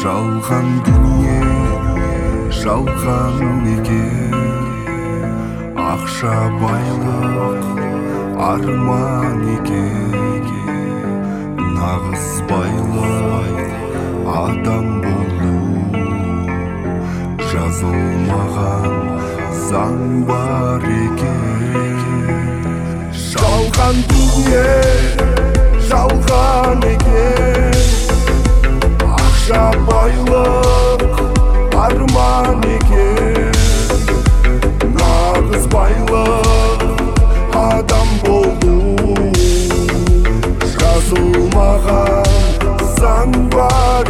Жалған дүние, жалған екен. Ақша байлық, арман екен. Нағыз байлық, адам болу. Жазылмаған заң бар екен. Жалған дүние, жалған екен. Ақша байлық, арман екен. Нағыз байлық, адам болу. Жазылмаған заң бар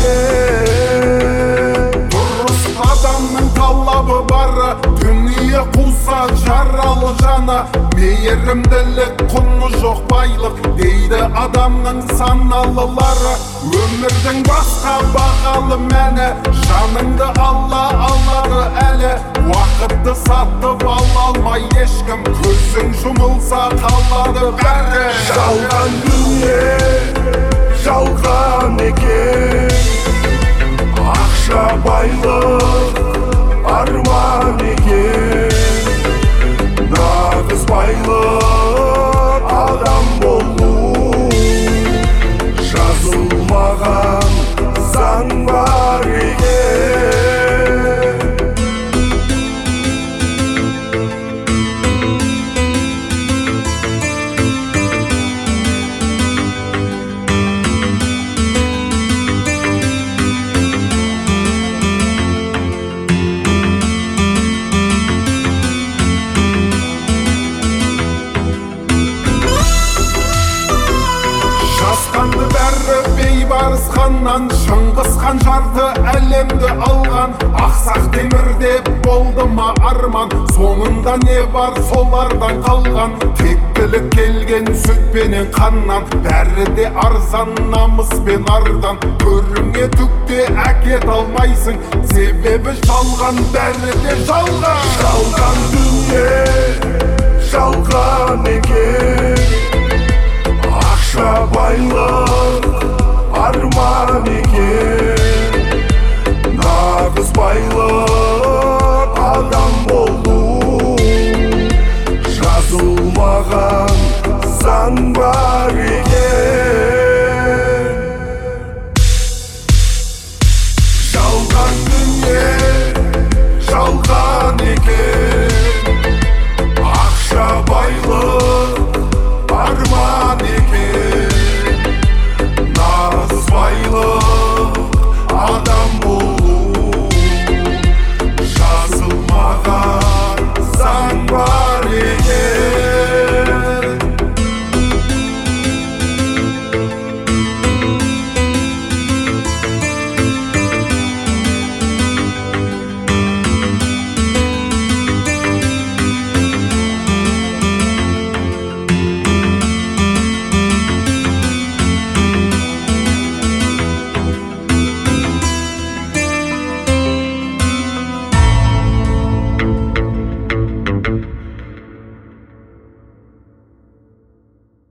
екен. Дұрыс адамның талабы бары, дүние қуса жаралы жаны. Мейірімділік құны жоқ байлық, дейді адамның саналылары. Өмірдің басқа бағалы мәні, жаныңды алла алады әлі. Уақытты сатып ала алмай ешкім, көзің жұмылса қалады бәрі. Жалған дүние, жалған екен. Ақша байлық, арман екен. Нағыз байлық, адам болу. Жазылмаған заң бар екен. Жасқанды бәрі бейбарыс ханнан, Шыңғыс хан жарды әлемді алған. Ақсақ темірде болды ма арман, соңында не бар солардан қалған. Тектілік келген сүтпенен қаннан, бәрі де арзан намыс пен ардан. Көріңе түкте әкет алмайсың, себебі жалған, бәрі де жалған. Жалған дүние, жалған екен.